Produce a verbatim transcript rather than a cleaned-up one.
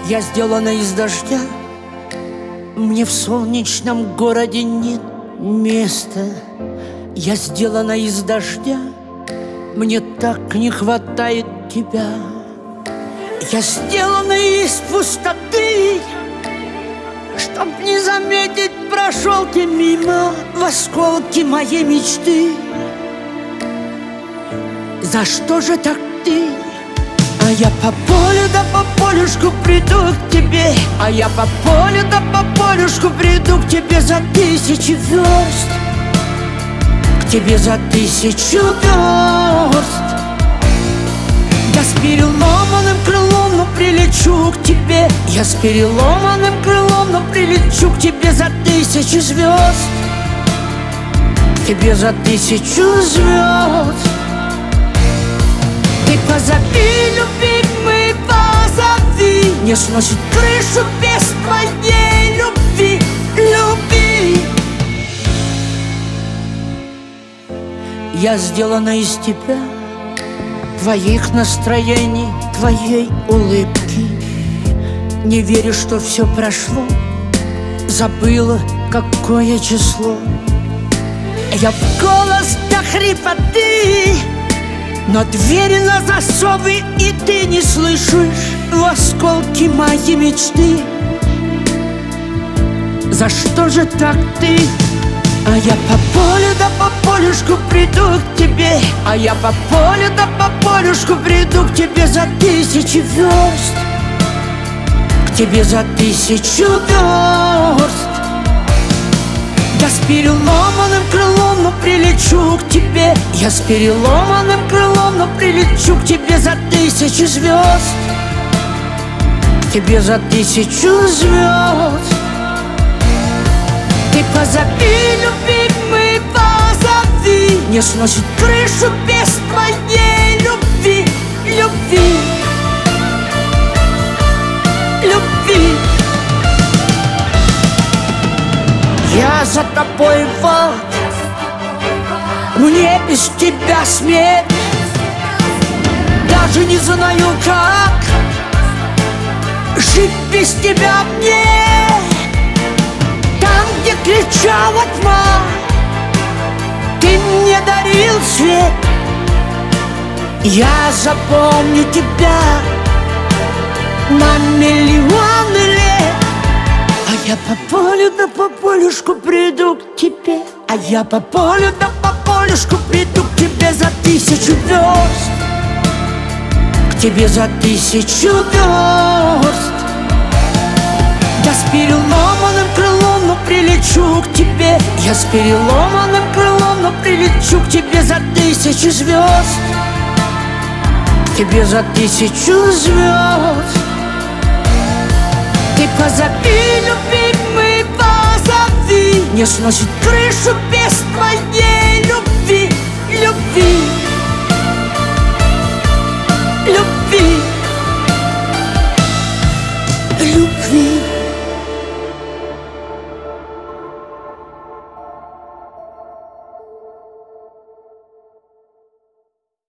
Я сделана из дождя, мне в солнечном городе нет места. Я сделана из дождя, мне так не хватает тебя. Я сделана из пустоты, чтоб не заметить, прошел ты мимо в осколки моей мечты. За что же так ты? А я по полю да по полюшку приду к тебе, а я по полю да по полюшку приду к тебе за тысячи верст, к тебе за тысячу верст. Я с переломанным крылом, но прилечу к тебе. Я с переломанным крылом, но прилечу к тебе за тысячи звезд, к тебе за тысячу звезд. Ты позови, любимый, позови, не сносит крышу без твоей любви, любви. Я сделана из тебя, твоих настроений, твоей улыбки. Не верю, что все прошло, забыла, какое число. Я в голос до хрипоты, но двери на засовы, и ты не слышишь в осколки моей мечты. За что же так ты? А я по полю да по полюшку приду к тебе, а я по полю да по полюшку приду к тебе за тысячи верст, к тебе за тысячу верст. Я с переломанным крылом, но прилечу к тебе. Я с переломанным крылом, но прилечу к тебе за тысячи звезд, к тебе за тысячу звезд. Ты позови, любимый, позови, не сносит крышу без твоей любви, любви, любви. Я за тобой волк, мне без тебя смерть. Даже не знаю, как жить без тебя мне. Там, где кричала тьма, ты мне дарил свет. Я запомню тебя на миллионы лет. А я по полю да по полюшку приду к тебе, а я по полю да по полюшку приду к тебе за тысячу верст, к тебе за тысячу верст. Я с переломанным крылом, но прилечу к тебе. Я с переломанным крылом, но прилечу к тебе за тысячи звезд, к тебе за тысячу звезд. Ты позови, любимый, позови, не сносит крышу без твоей любви, любви.